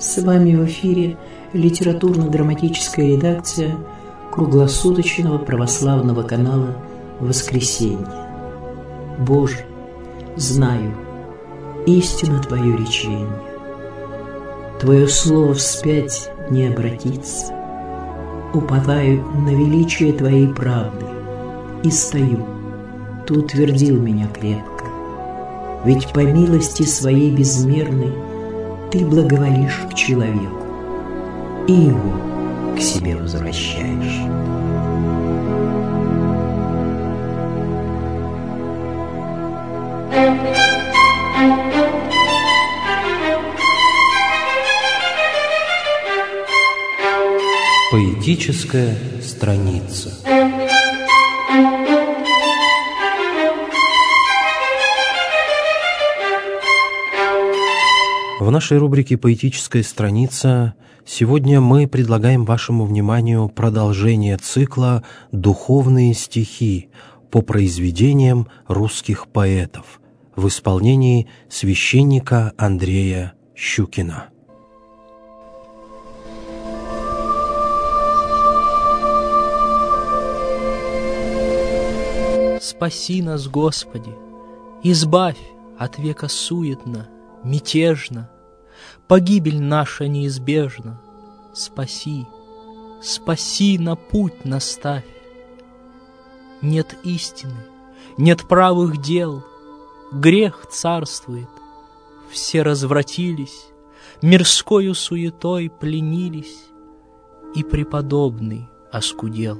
С вами в эфире литературно-драматическая редакция круглосуточного православного канала «Воскресенье». Боже, знаю, истинно Твое речение. Твое слово вспять не обратится. Уповаю на величие Твоей правды и стою. Ты утвердил меня крепко. Ведь по милости Своей безмерной Ты благоволишь к человеку и его к себе возвращаешь. Поэтическая страница. В нашей рубрике «Поэтическая страница» сегодня мы предлагаем вашему вниманию продолжение цикла «Духовные стихи» по произведениям русских поэтов в исполнении священника Андрея Щукина. Спаси нас, Господи, избавь от века суетно, мятежно, погибель наша неизбежна. Спаси, спаси, на путь наставь. Нет истины, нет правых дел, грех царствует, все развратились, мирскою суетой пленились, и преподобный оскудел.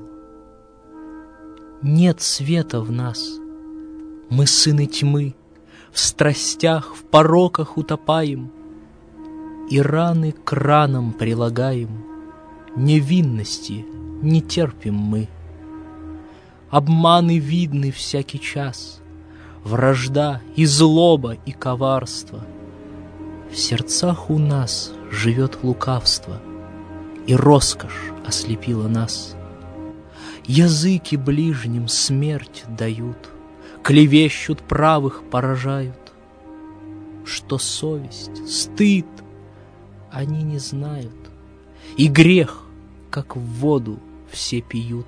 Нет света в нас, мы сыны тьмы, в страстях, в пороках утопаем, и раны к ранам прилагаем, невинности не терпим мы. Обманы видны всякий час, вражда и злоба и коварство. В сердцах у нас живет лукавство, и роскошь ослепила нас. Языки ближним смерть дают, клевещут, правых поражают. Что совесть, стыд они не знают, и грех, как в воду, все пьют.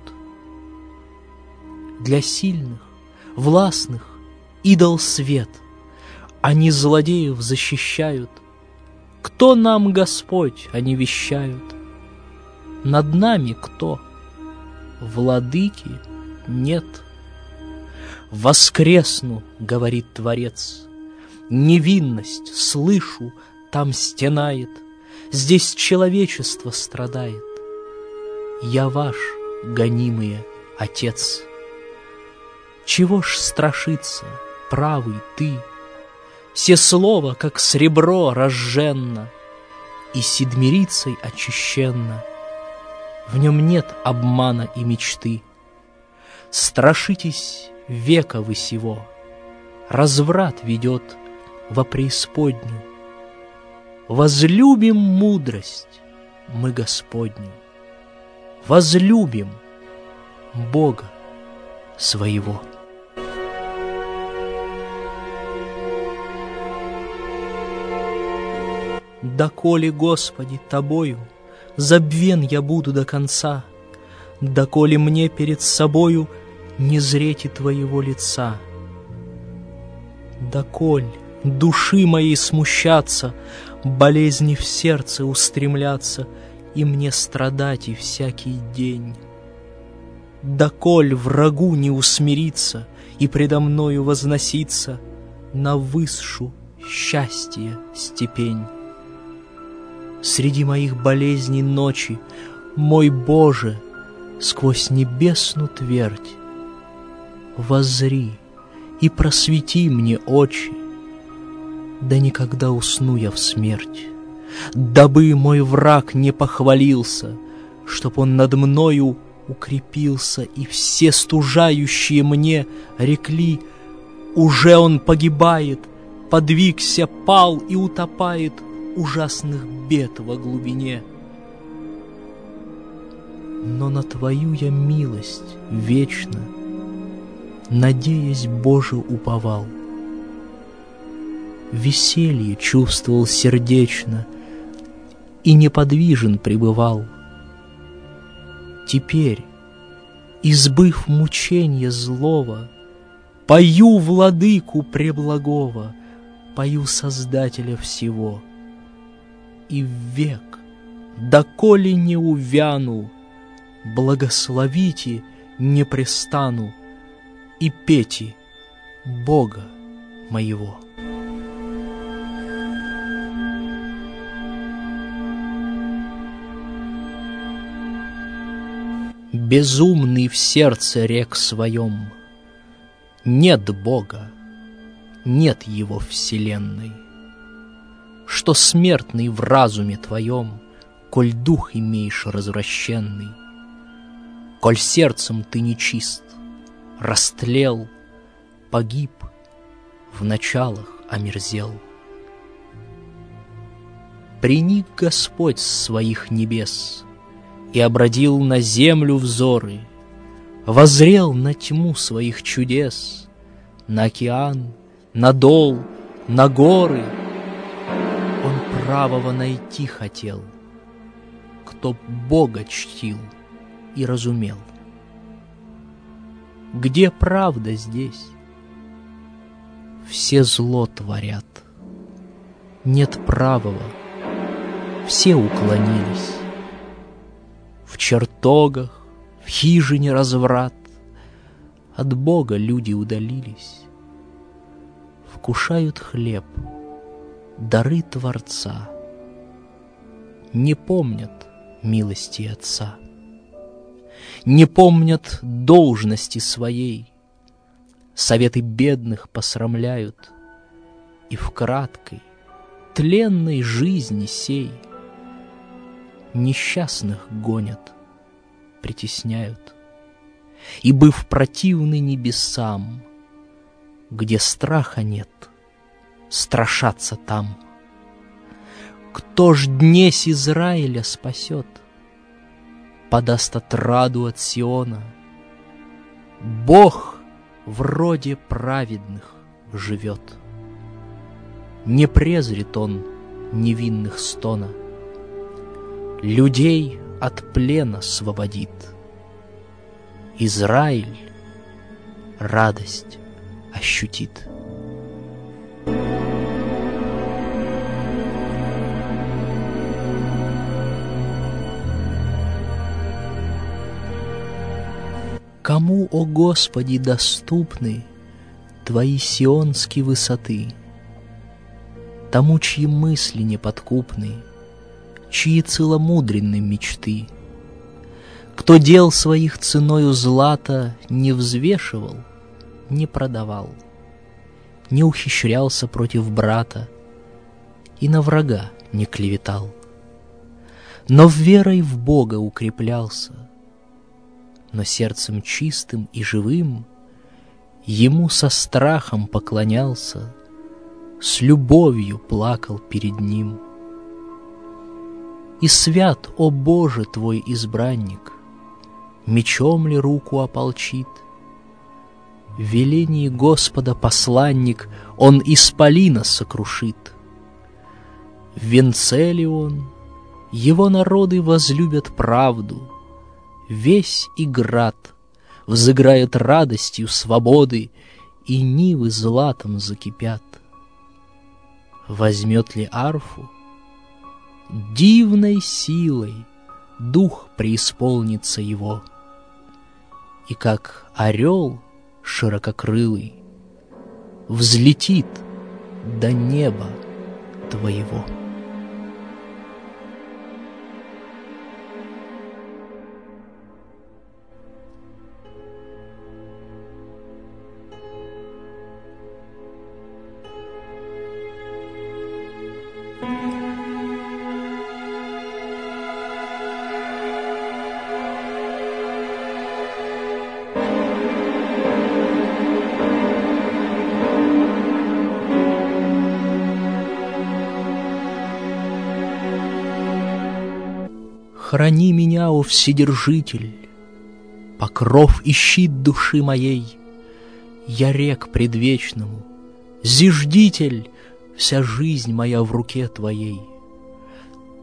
Для сильных, властных идол свет, они злодеев защищают. Кто нам Господь, они вещают? Над нами кто? Владыки нет. Воскресну, говорит Творец, невинность, слышу, там стенает, здесь человечество страдает. Я ваш, гонимый Отец. Чего ж страшиться, правый ты? Все слово, как сребро, разженно, и седмирицей очищенно. В нем нет обмана и мечты. Страшитесь века вы сего, разврат ведет во преисподнюю. Возлюбим мудрость мы Господню, возлюбим Бога своего. Доколе, Господи, Тобою забвен я буду до конца, доколе мне перед собою не зреть и Твоего лица. Доколь души моей смущаться, болезни в сердце устремляться, и мне страдать и всякий день. Доколь врагу не усмириться и предо мною возноситься на высшу счастье степень. Среди моих болезней ночи, мой Боже, сквозь небесную твердь, воззри и просвети мне очи, да никогда усну я в смерть, дабы мой враг не похвалился, чтоб он над мною укрепился, и все стужающие мне рекли: уже он погибает, подвигся, пал и утопает ужасных бед во глубине. Но на Твою я милость вечно, надеясь, Боже, уповал. Веселье чувствовал сердечно и неподвижен пребывал. Теперь, избыв мученья злого, пою владыку преблагого, пою Создателя всего. И ввек, доколе не увяну, благословите не престану и пейте Бога моего. Безумный в сердце рек своем, нет Бога, нет Его вселенной. Что смертный в разуме твоем, коль дух имеешь развращенный, коль сердцем ты нечист, растлел, погиб, в началах омерзел. Приник Господь с своих небес и обратил на землю взоры, воззрел на тьму своих чудес, на океан, на дол, на горы. Он правого найти хотел, кто Бога чтил и разумел. Где правда здесь? Все зло творят. Нет правого, все уклонились. В чертогах, в хижине разврат, от Бога люди удалились. Вкушают хлеб, дары Творца, не помнят милости Отца, не помнят должности своей, советы бедных посрамляют, и в краткой, тленной жизни сей несчастных гонят, притесняют, и, быв противны небесам, где страха нет, страшатся там. Кто ж днесь Израиля спасет, подаст отраду от Сиона? Бог в роде праведных живет, не презрит Он невинных стона, людей от плена освободит. Израиль радость ощутит. Кому, о Господи, доступны Твои сионские высоты? Тому, чьи мысли неподкупны, чьи целомудренны мечты, кто дел своих ценою злата не взвешивал, не продавал, не ухищрялся против брата и на врага не клеветал, но верой в Бога укреплялся, но сердцем чистым и живым Ему со страхом поклонялся, с любовью плакал перед Ним. И свят, о Боже, Твой избранник, мечом ли руку ополчит? В велении Господа посланник, Он исполина сокрушит. В венце ли Он? Его народы возлюбят правду, весь и град взыграет радостью свободы, и нивы златом закипят. Возьмет ли арфу? Дивной силой дух преисполнится его, и как орел ширококрылый взлетит до неба Твоего. Храни меня, о Вседержитель, покров и щит души моей. Я рек предвечному, зиждитель, вся жизнь моя в руке Твоей.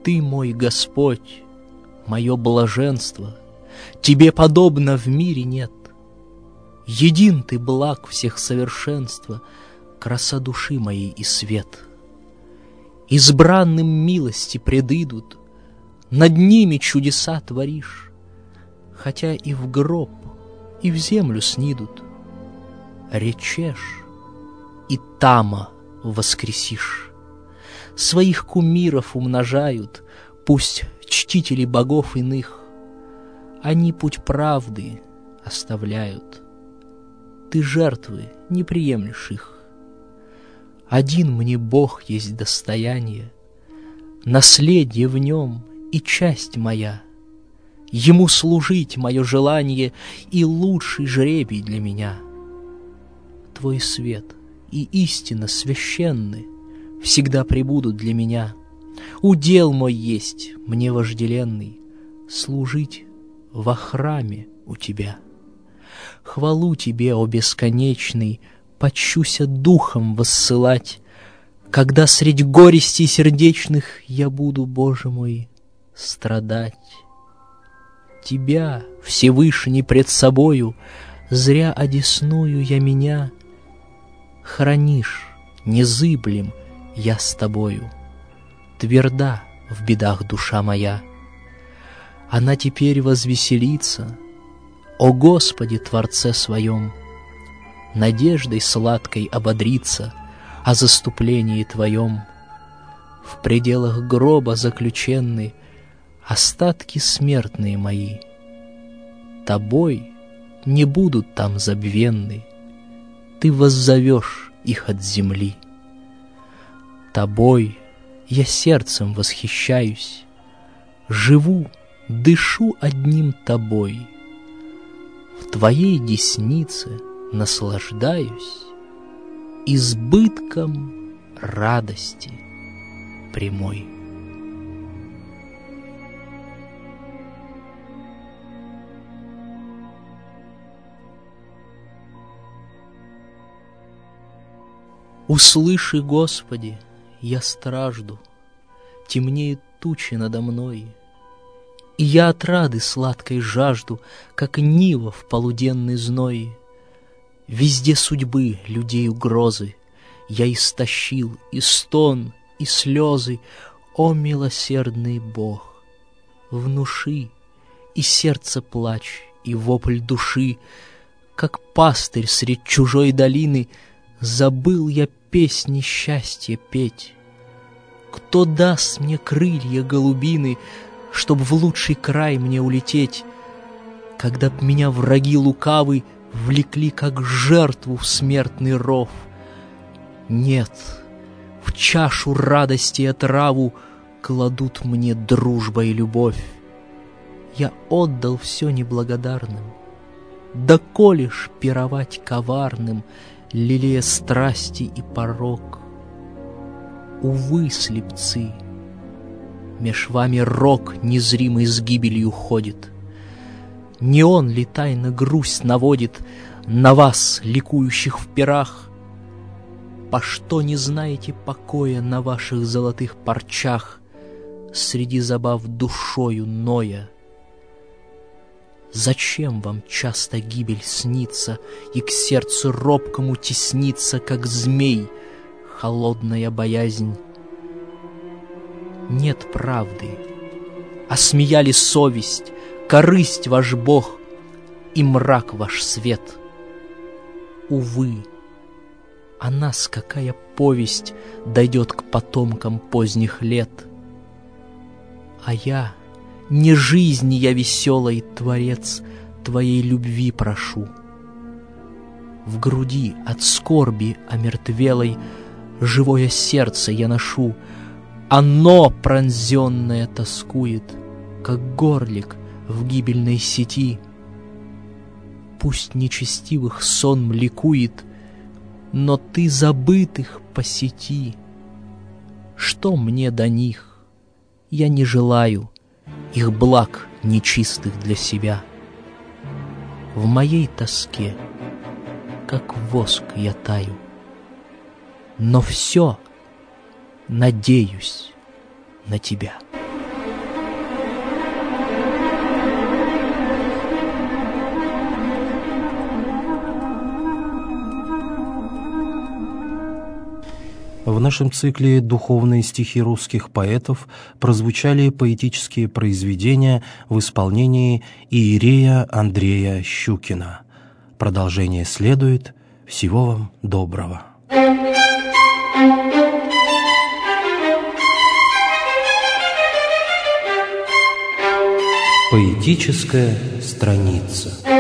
Ты мой Господь, мое блаженство, Тебе подобно в мире нет. Един Ты благ всех совершенства, краса души моей и свет. Избранным милости предыдут, над ними чудеса творишь, хотя и в гроб, и в землю снидут. Речешь, и тама воскресишь. Своих кумиров умножают, пусть чтители богов иных, они путь правды оставляют. Ты жертвы не приемлешь их. Один мне Бог есть достояние, наследие в нем и часть моя. Ему служить мое желание и лучший жребий для меня. Твой свет и истина священны всегда пребудут для меня. Удел мой есть, мне вожделенный, служить во храме у Тебя. Хвалу Тебе, о бесконечный, почуся духом воссылать, когда средь горестей сердечных я буду, Боже мой, страдать. Тебя, Всевышний, пред собою, зря одесную я меня, хранишь, незыблем я с Тобою. Тверда в бедах душа моя. Она теперь возвеселится, о Господе, Творце своем, надеждой сладкой ободрится о заступлении Твоем. В пределах гроба заключенны остатки смертные мои. Тобой не будут там забвенны, Ты воззовешь их от земли. Тобой я сердцем восхищаюсь, живу, дышу одним Тобой. В Твоей деснице наслаждаюсь избытком радости прямой. Услыши, Господи, я стражду, темнеют тучи надо мной, и я отрады сладкой жажду, как нива в полуденный зной. Везде судьбы людей угрозы я истощил и стон, и слезы. О, милосердный Бог, внуши и сердце плач, и вопль души, как пастырь средь чужой долины. Забыл я песни счастья петь. Кто даст мне крылья голубины, чтоб в лучший край мне улететь, когда б меня враги лукавы влекли, как жертву в смертный ров? Нет, в чашу радости отраву кладут мне дружба и любовь. Я отдал все неблагодарным, доколе ж пировать коварным, лелея страсти и порок? Увы, слепцы, меж вами рок незримый с гибелью ходит. Не он ли тайно грусть наводит на вас, ликующих в пирах? По что не знаете покоя на ваших золотых парчах, среди забав душою ноя? Зачем вам часто гибель снится и к сердцу робкому теснится, как змей, холодная боязнь? Нет правды, осмеяли совесть, корысть ваш Бог и мрак ваш свет. Увы, о нас какая повесть дойдет к потомкам поздних лет? А я, не жизни я веселой, Творец, Твоей любви прошу. В груди от скорби омертвелой живое сердце я ношу. Оно, пронзенное, тоскует, как горлик в гибельной сети. Пусть нечестивых сон млякует, но Ты забытых посети. Что мне до них? Я не желаю их благ нечистых для себя. В моей тоске, как воск, я таю, но все надеюсь на Тебя. нашем цикле «Духовные стихи русских поэтов» прозвучали поэтические произведения в исполнении иерея Андрея Щукина. Продолжение следует. Всего вам доброго. Поэтическая страница.